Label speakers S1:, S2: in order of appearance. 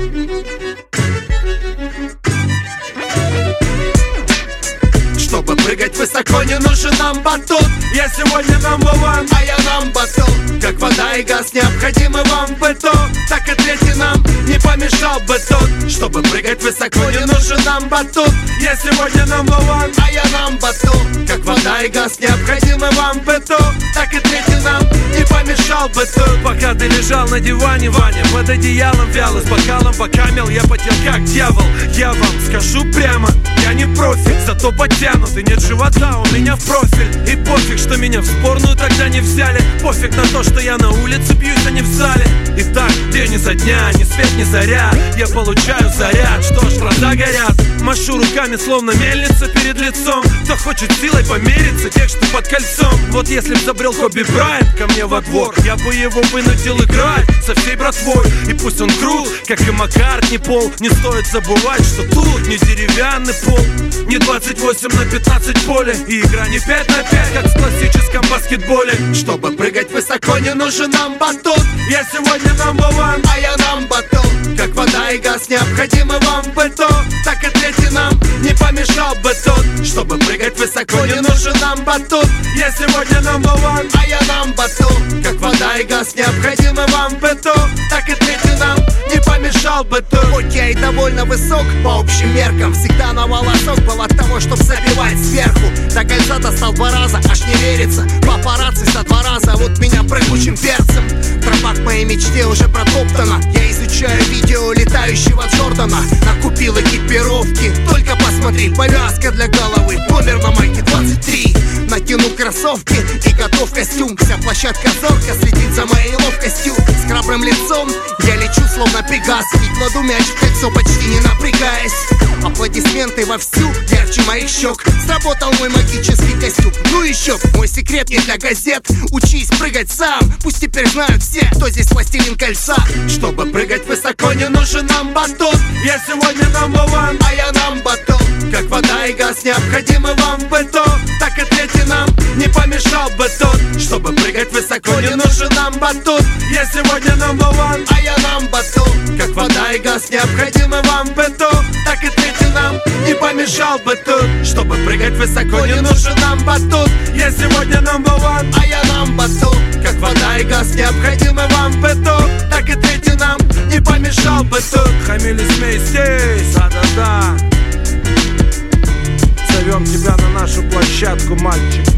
S1: Чтобы прыгать высоко, не нужен нам батут. Я сегодня number one, а я number two. Как вода и газ необходимы вам в быту, так и третий нам не помешал бы тут. Чтобы прыгать высоко, не нужен нам батут. Я сегодня number one, а я number two. Как вода и газ необходимы вам в быту, так и третий нам не помешал бы тут.
S2: Пока ты лежал на диване, Ваня, под одеялом вяло, с бокалом покамел, я потел как дьявол. Я вам скажу прямо, я не профи, зато подтянутый, нет живота у меня в профиль. И пофиг, что меня в сборную тогда не взяли. Пофиг на то, что я на улице бьюсь, а не в зале. И так день изо дня, ни свет, ни заря, я получаю заряд, что ж, глаза горят. Машу руками, словно мельница перед лицом. Кто хочет силой помериться, тех, что под кольцом. Вот если б забрел Коби Брайант ко мне во двор, я бы его вынудил играть со всей братвой. И пусть он крут, как и Маккартни пол. Не стоит забывать, что тут не деревянный пол, не 28/15 поле, и игра не 5 на 5, как в классическом баскетболе.
S1: Чтобы прыгать высоко, не нужен нам батут. Я сегодня number one, а я number two. Как вода и газ необходимы вам в быту, так и третий нам не помешал бы тут. Чтобы прыгать высоко, не нужен нам батут. Я сегодня number one, а я number two. Как вода и газ необходимы вам в быту, так и третий нам не помешал бы тут.
S3: Хоть я и довольно высок по общим меркам, всегда на волосок был от того, чтоб забивать сверху. До кольца достал 2 раза, аж не верится. Папарацци со 2 раза, вот меня прыгучим перцем. Тропа к моей мечте уже протоптана. Я изучаю видео летающего Джордана. Накупил экипировки, только посмотри. Повязка для головы, номер на майке 23. Натяну кроссовки и готов костюм. Вся площадка зорко следит за моей ловкостью. С храбрым лицом я лечу словно Пегас и кладу мяч в кольцо, почти не напрягаясь. Аплодисменты вовсю, ярче моих щек. Сработал мой магический костюм. Ну еще, мой секрет не для газет. Учись прыгать сам, пусть теперь знают все, кто здесь властелин кольца.
S1: Чтобы прыгать высоко, не нужен нам батут. Я сегодня number one, а я number two. Как вода и газ необходимы вам в быту, так и третий нам не помешал бы тут. Чтобы прыгать высоко, не нужен нам батут. Я сегодня number one, а я number two. Как вода и газ необходимы вам в быту, так и третий нам не помешал бы тут. Чтобы прыгать высоко, не нужен нам батут. Я сегодня number one, а я number two. Как вода и газ необходимы вам в быту, так и третий нам не помешал бы тут.
S2: Хамили, смей здесь, да-да-да. Зовем тебя на нашу площадку, мальчик.